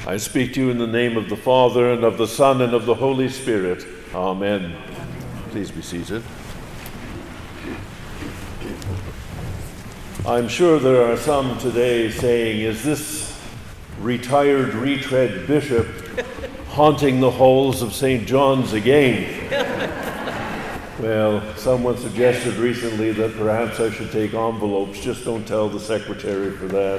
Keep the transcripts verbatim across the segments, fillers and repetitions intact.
I speak to you in the name of the Father, and of the Son, and of the Holy Spirit. Amen. Please be seated. I'm sure there are some today saying, is this retired retread bishop haunting the halls of Saint John's again? Well, someone suggested recently that perhaps I should take envelopes. Just don't tell the secretary for that.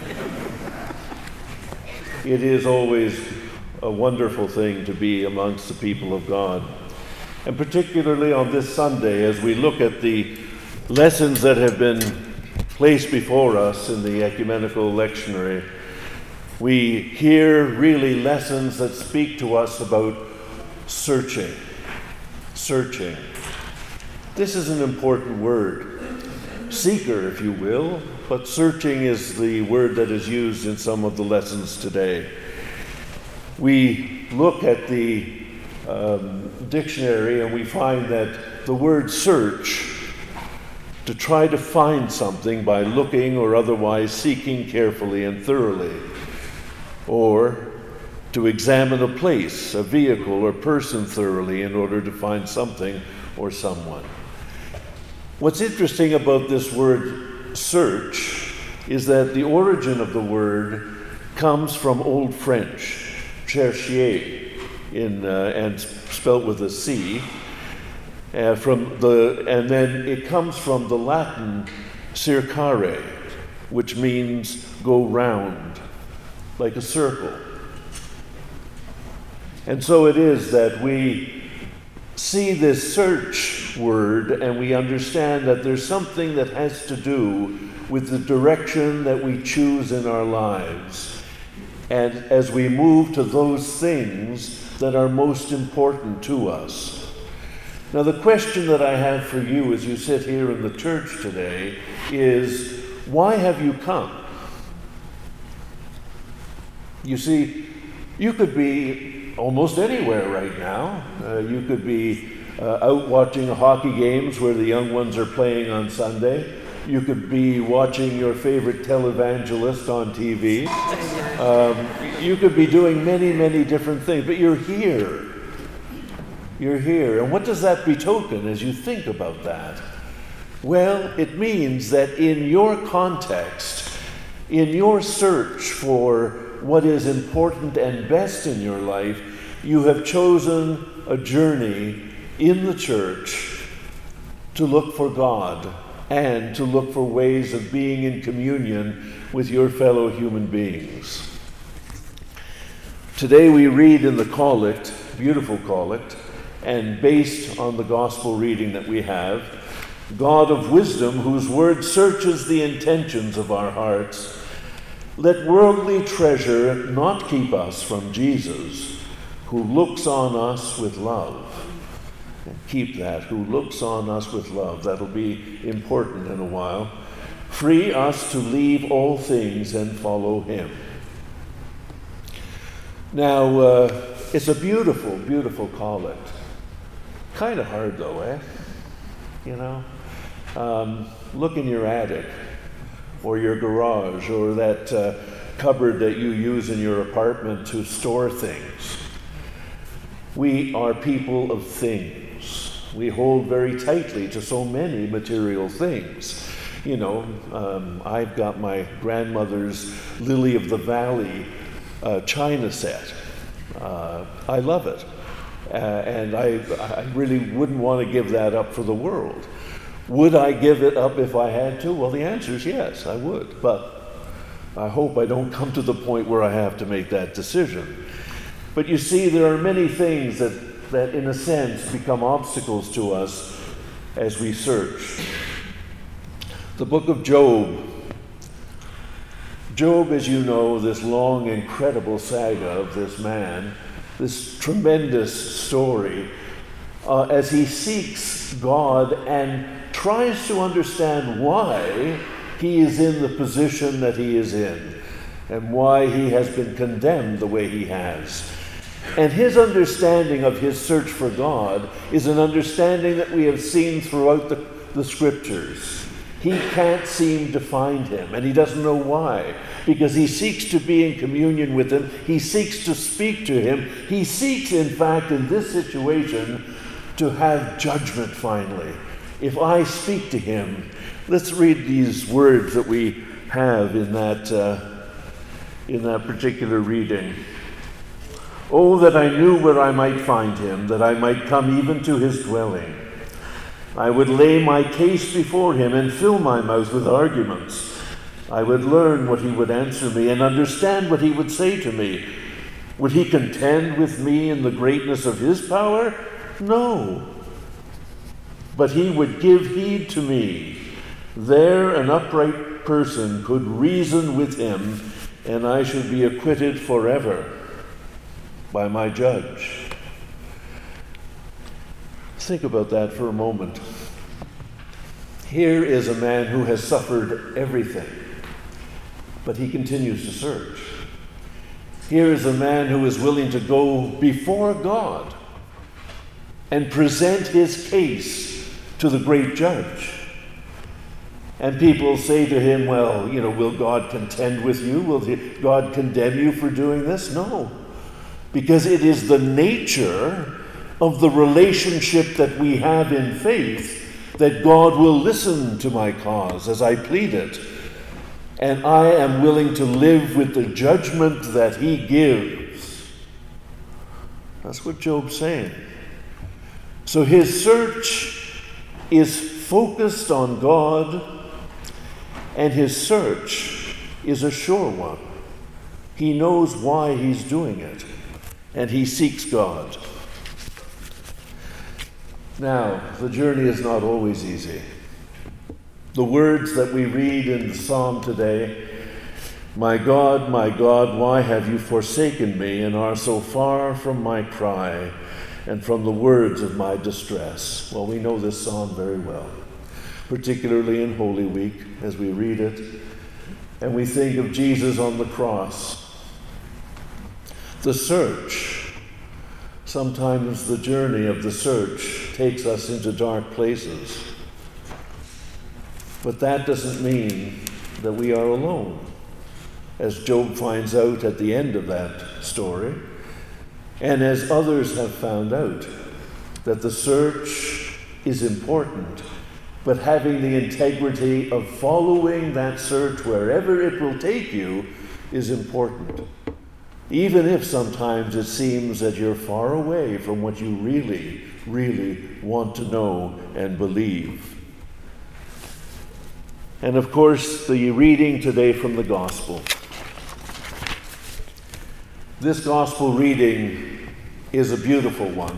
It is always a wonderful thing to be amongst the people of God. And particularly on this Sunday, as we look at the lessons that have been placed before us in the ecumenical lectionary, we hear really lessons that speak to us about searching. Searching. This is an important word. Seeker, if you will, but searching is the word that is used in some of the lessons today. We look at the um, dictionary and we find that the word search, to try to find something by looking or otherwise seeking carefully and thoroughly, or to examine a place, a vehicle, or person thoroughly in order to find something or someone. What's interesting about this word search is that the origin of the word comes from Old French, chercher, in uh, and spelt with a C, uh, from the and then it comes from the Latin circare, which means go round, like a circle. And so it is that we see this search word and we understand that there's something that has to do with the direction that we choose in our lives. And as we move to those things that are most important to us. Now, the question that I have for you as you sit here in the church today is, why have you come? You see, you could be almost anywhere right now. Uh, you could be uh, out watching hockey games where the young ones are playing on Sunday. You could be watching your favorite televangelist on T V. Um, you could be doing many, many different things, but you're here. You're here. And what does that betoken as you think about that? Well, it means that in your context, in your search for what is important and best in your life, you have chosen a journey in the church to look for God and to look for ways of being in communion with your fellow human beings. Today we read in the collect, beautiful collect, and based on the gospel reading that we have, God of wisdom, whose word searches the intentions of our hearts, let worldly treasure not keep us from Jesus, who looks on us with love. And keep that, who looks on us with love. That'll be important in a while. Free us to leave all things and follow him. Now, uh, it's a beautiful, beautiful collect. Kind of hard though, eh? You know? Um, look in your attic, or your garage, or that uh, cupboard that you use in your apartment to store things. We are people of things. We hold very tightly to so many material things. You know, um, I've got my grandmother's Lily of the Valley uh, china set. Uh, I love it. Uh, and I, I really wouldn't want to give that up for the world. Would I give it up if I had to? Well, the answer is yes, I would. But I hope I don't come to the point where I have to make that decision. But you see, there are many things that, that in a sense, become obstacles to us as we search. The book of Job. Job, as you know, this long, incredible saga of this man, this tremendous story, uh, as he seeks God and tries to understand why he is in the position that he is in and why he has been condemned the way he has. And his understanding of his search for God is an understanding that we have seen throughout the, the scriptures. he can't seem to find him, and he doesn't know why, because he seeks to be in communion with him. He seeks to speak to him. He seeks, in fact, in this situation, to have judgment finally. If I speak to him, let's read these words that we have in that, uh, in that particular reading. Oh, that I knew where I might find him, that I might come even to his dwelling. I would lay my case before him and fill my mouth with arguments. I would learn what he would answer me and understand what he would say to me. Would he contend with me in the greatness of his power? No. But he would give heed to me. There an upright person could reason with him, and I should be acquitted forever by my judge. Think about that for a moment. Here is a man who has suffered everything, but he continues to search. Here is a man who is willing to go before God and present his case to the great judge. And people say to him, well, you know, will God contend with you? Will God condemn you for doing this? No, because it is the nature of the relationship that we have in faith that God will listen to my cause as I plead it. And I am willing to live with the judgment that he gives. That's what Job's saying. So his search is focused on God, and his search is a sure one. He knows why he's doing it, and he seeks God. Now, the journey is not always easy. The words that we read in the psalm today, my God, my God, why have you forsaken me and are so far from my cry and from the words of my distress? Well, we know this psalm very well, particularly in Holy Week as we read it and we think of Jesus on the cross. The search, sometimes the journey of the search takes us into dark places. But that doesn't mean that we are alone, as Job finds out at the end of that story, and as others have found out, that the search is important, but having the integrity of following that search wherever it will take you is important. Even if sometimes it seems that you're far away from what you really, really want to know and believe. And of course, the reading today from the Gospel. This Gospel reading is a beautiful one.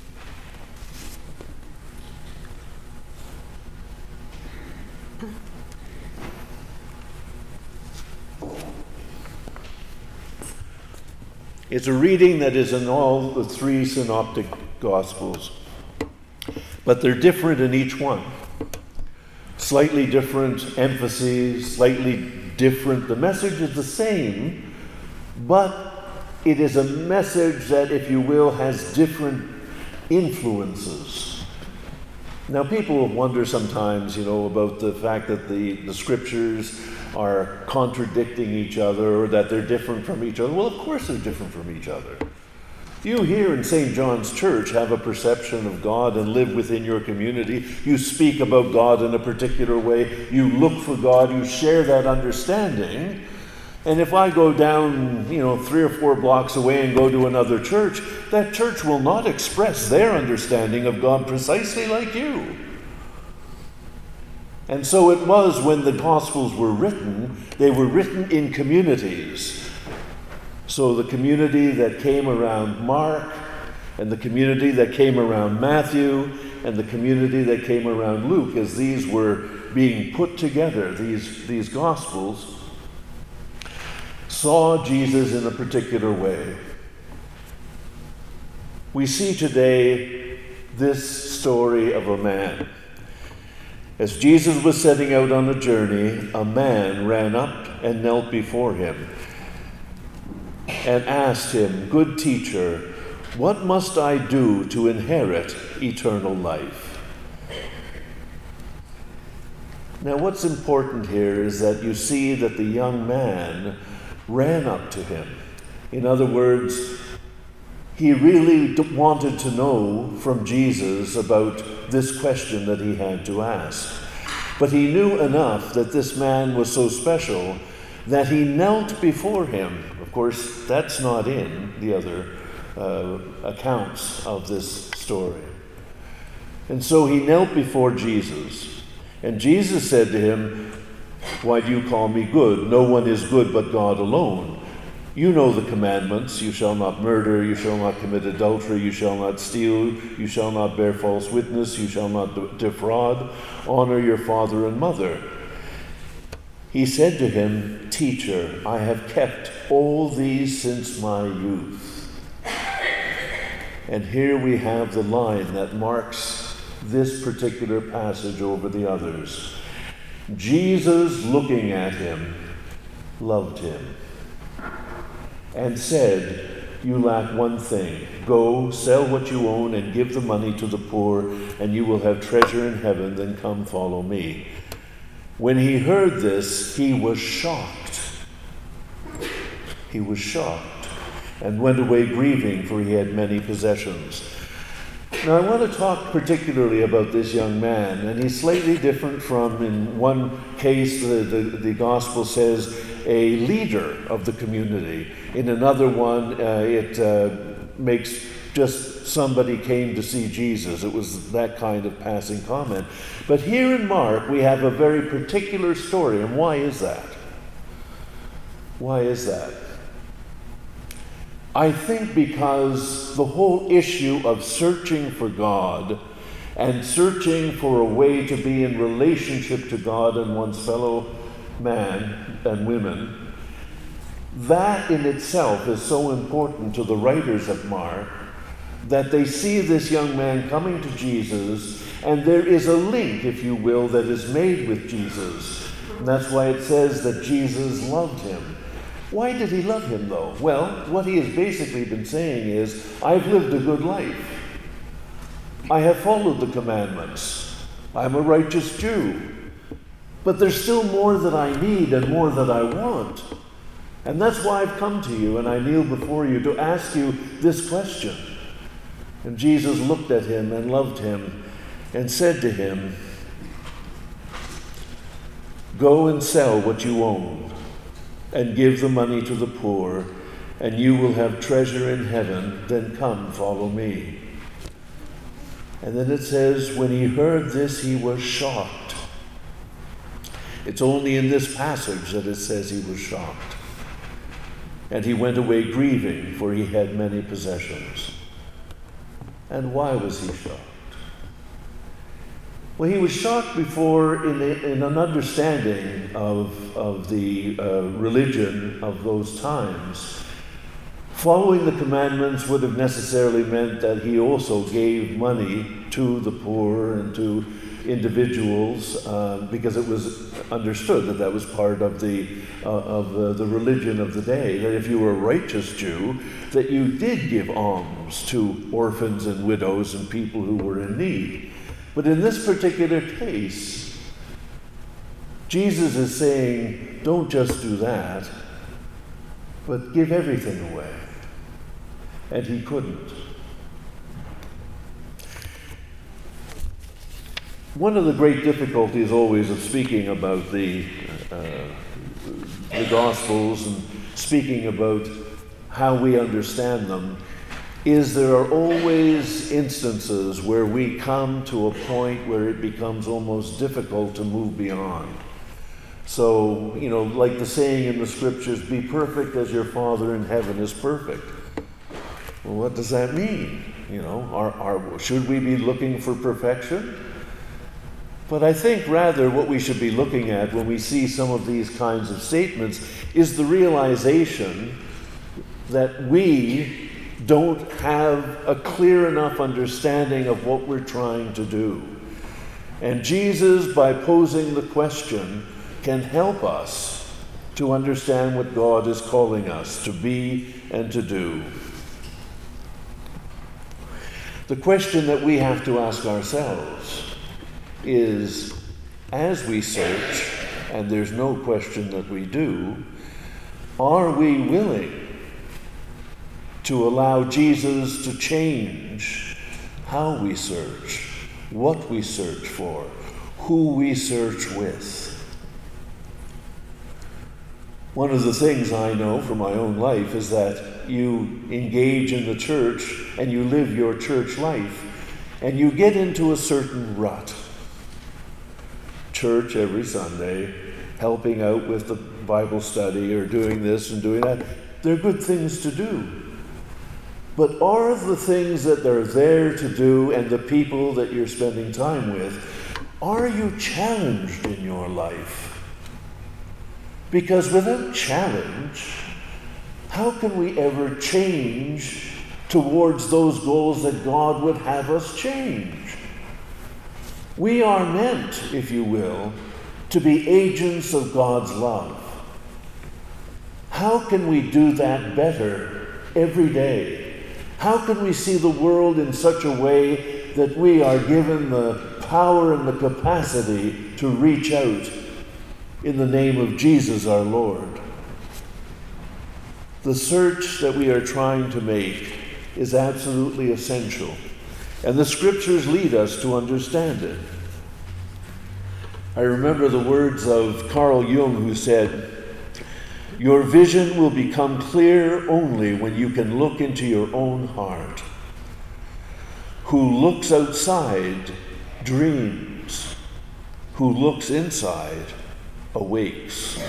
It's a reading that is in all the three synoptic Gospels, but they're different in each one. Slightly different emphases, slightly different. The message is the same, but it is a message that, if you will, has different influences. Now, people wonder sometimes, you know, about the fact that the, the scriptures are contradicting each other or that they're different from each other. Well, of course they're different from each other. You here in Saint John's Church have a perception of God and live within your community. You speak about God in a particular way. You look for God. You share that understanding. And if I go down, you know, three or four blocks away and go to another church, that church will not express their understanding of God precisely like you. And so it was when the Gospels were written, they were written in communities. So the community that came around Mark, and the community that came around Matthew, and the community that came around Luke, as these were being put together, these, these Gospels, saw Jesus in a particular way. We see today this story of a man. As Jesus was setting out on a journey, a man ran up and knelt before him and asked him, "Good teacher, what must I do to inherit eternal life?" Now, what's important here is that you see that the young man ran up to him. In other words, he really wanted to know from Jesus about this question that he had to ask. But he knew enough that this man was so special that he knelt before him. Of course, that's not in the other uh, accounts of this story. And so he knelt before Jesus. And Jesus said to him, "Why do you call me good? No one is good but God alone. You know the commandments. You shall not murder, you shall not commit adultery, you shall not steal, you shall not bear false witness, you shall not defraud, honor your father and mother." He said to him, "Teacher, I have kept all these since my youth." And here we have the line that marks this particular passage over the others. Jesus, looking at him, loved him and said, "You lack one thing. Go, sell what you own and give the money to the poor, and you will have treasure in heaven. Then come, follow me." When he heard this, he was shocked. He was shocked and went away grieving, for he had many possessions. Now, I want to talk particularly about this young man, and he's slightly different from, in one case, the, the, the gospel says, a leader of the community. In another one, uh, it uh, makes just somebody came to see Jesus. It was that kind of passing comment. But here in Mark, we have a very particular story, and why is that? Why is that? I think because the whole issue of searching for God and searching for a way to be in relationship to God and one's fellow man and women, that in itself is so important to the writers of Mark that they see this young man coming to Jesus, and there is a link, if you will, that is made with Jesus. And that's why it says that Jesus loved him. Why did he love him, though? Well, what he has basically been saying is, I've lived a good life. I have followed the commandments. I'm a righteous Jew. But there's still more that I need and more that I want. And that's why I've come to you, and I kneel before you to ask you this question. And Jesus looked at him and loved him and said to him, "Go and sell what you own and give the money to the poor, and you will have treasure in heaven. Then come, follow me." And then it says, when he heard this, he was shocked. It's only in this passage that it says he was shocked. And he went away grieving, for he had many possessions. And why was he shocked? Well, he was shocked before in, a, in an understanding of, of the uh, religion of those times. Following the commandments would have necessarily meant that he also gave money to the poor and to individuals, uh, because it was understood that that was part of the uh, of uh, the religion of the day. That if you were a righteous Jew, that you did give alms to orphans and widows and people who were in need. But in this particular case, Jesus is saying, don't just do that, but give everything away. And he couldn't. One of the great difficulties always of speaking about the, uh, the Gospels and speaking about how we understand them is there are always instances where we come to a point where it becomes almost difficult to move beyond. So, you know, like the saying in the scriptures, be perfect as your Father in heaven is perfect. Well, what does that mean? You know, are, are, should we be looking for perfection? But I think rather what we should be looking at when we see some of these kinds of statements is the realization that we don't have a clear enough understanding of what we're trying to do. And Jesus, by posing the question, can help us to understand what God is calling us to be and to do. The question that we have to ask ourselves is, as we search, and there's no question that we do, are we willing to allow Jesus to change how we search, what we search for, who we search with? One of the things I know from my own life is that you engage in the church and you live your church life and you get into a certain rut. Church every Sunday, helping out with the Bible study or doing this and doing that. They're good things to do. But are the things that they're there to do and the people that you're spending time with, are you challenged in your life? Because without challenge, how can we ever change towards those goals that God would have us change? We are meant, if you will, to be agents of God's love. How can we do that better every day? How can we see the world in such a way that we are given the power and the capacity to reach out in the name of Jesus our Lord? The search that we are trying to make is absolutely essential, and the scriptures lead us to understand it. I remember the words of Carl Jung, who said, "Your vision will become clear only when you can look into your own heart. Who looks outside dreams. Who looks inside awakes."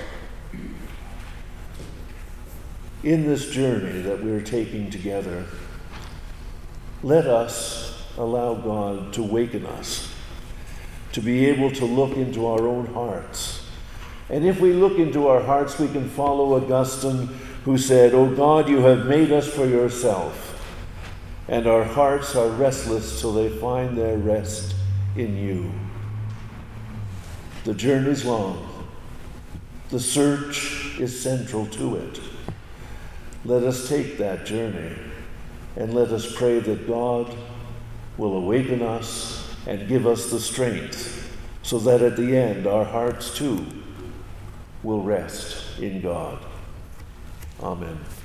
In this journey that we're taking together, let us allow God to waken us, to be able to look into our own hearts. And if we look into our hearts, we can follow Augustine, who said, "O God, you have made us for yourself, and our hearts are restless till they find their rest in you." The journey's long. The search is central to it. Let us take that journey, and let us pray that God will awaken us and give us the strength, so that at the end our hearts too will rest in God. Amen.